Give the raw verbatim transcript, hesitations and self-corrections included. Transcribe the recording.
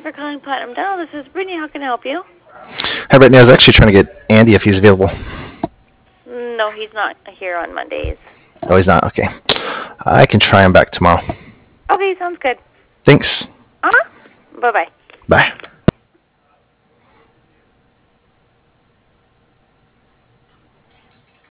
for calling Platinum Dental. This is Brittany. How can I help you? Hi, Brittany. I was actually trying to get Andy if he's available. No, he's not here on Mondays. Oh, he's not? Okay. I can try him back tomorrow. Okay, sounds good. Thanks. Uh-huh. Bye-bye. Bye.